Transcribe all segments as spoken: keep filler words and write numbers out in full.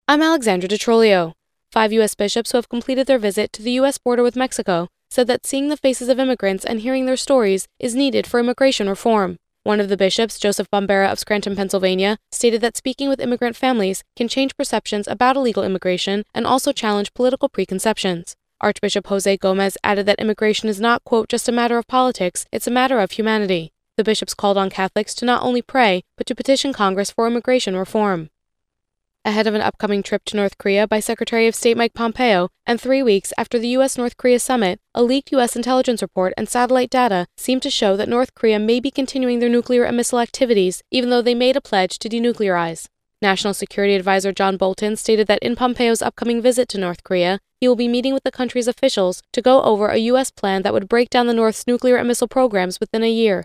I'm Alexandra DeTrolio. Five U S bishops who have completed their visit to the U S border with Mexico said that seeing the faces of immigrants and hearing their stories is needed for immigration reform. One of the bishops, Joseph Bombera of Scranton, Pennsylvania, stated that speaking with immigrant families can change perceptions about illegal immigration and also challenge political preconceptions. Archbishop Jose Gomez added that immigration is not, quote, just a matter of politics, it's a matter of humanity. The bishops called on Catholics to not only pray, but to petition Congress for immigration reform. Ahead of an upcoming trip to North Korea by Secretary of State Mike Pompeo, and three weeks after the U S North Korea summit, a leaked U S intelligence report and satellite data seem to show that North Korea may be continuing their nuclear and missile activities, even though they made a pledge to denuclearize. National Security Advisor John Bolton stated that in Pompeo's upcoming visit to North Korea, he will be meeting with the country's officials to go over a U S plan that would break down the North's nuclear and missile programs within a year.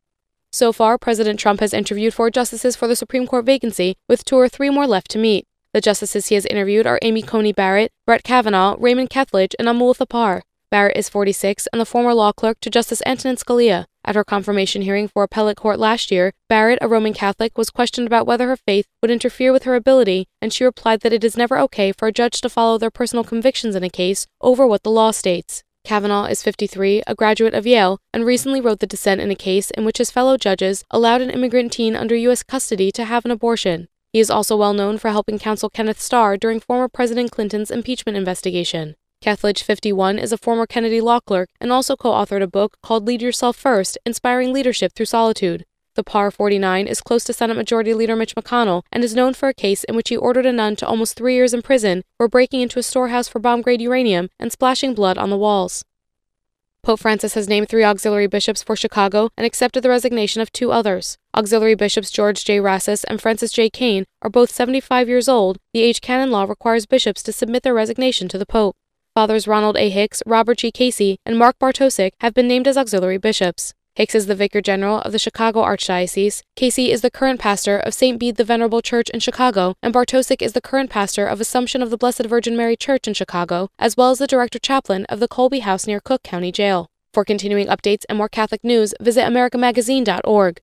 So far, President Trump has interviewed four justices for the Supreme Court vacancy, with two or three more left to meet. The justices he has interviewed are Amy Coney Barrett, Brett Kavanaugh, Raymond Kethledge, and Amul Thapar. Barrett is forty-six and the former law clerk to Justice Antonin Scalia. At her confirmation hearing for appellate court last year, Barrett, a Roman Catholic, was questioned about whether her faith would interfere with her ability, and she replied that it is never okay for a judge to follow their personal convictions in a case over what the law states. Kavanaugh is fifty-three, a graduate of Yale, and recently wrote the dissent in a case in which his fellow judges allowed an immigrant teen under U S custody to have an abortion. He is also well known for helping counsel Kenneth Starr during former President Clinton's impeachment investigation. Kethledge, fifty-one, is a former Kennedy law clerk and also co-authored a book called Lead Yourself First, Inspiring Leadership Through Solitude. Thapar, forty-nine, is close to Senate Majority Leader Mitch McConnell and is known for a case in which he ordered a nun to almost three years in prison for breaking into a storehouse for bomb-grade uranium and splashing blood on the walls. Pope Francis has named three auxiliary bishops for Chicago and accepted the resignation of two others. Auxiliary bishops George J. Rassis and Francis J. Kane are both seventy-five years old. The age canon law requires bishops to submit their resignation to the Pope. Fathers Ronald A. Hicks, Robert G. Casey, and Mark Bartosik have been named as auxiliary bishops. Hicks is the Vicar General of the Chicago Archdiocese, Casey is the current pastor of Saint Bede the Venerable Church in Chicago, and Bartosik is the current pastor of Assumption of the Blessed Virgin Mary Church in Chicago, as well as the director chaplain of the Colby House near Cook County Jail. For continuing updates and more Catholic news, visit America Magazine dot org.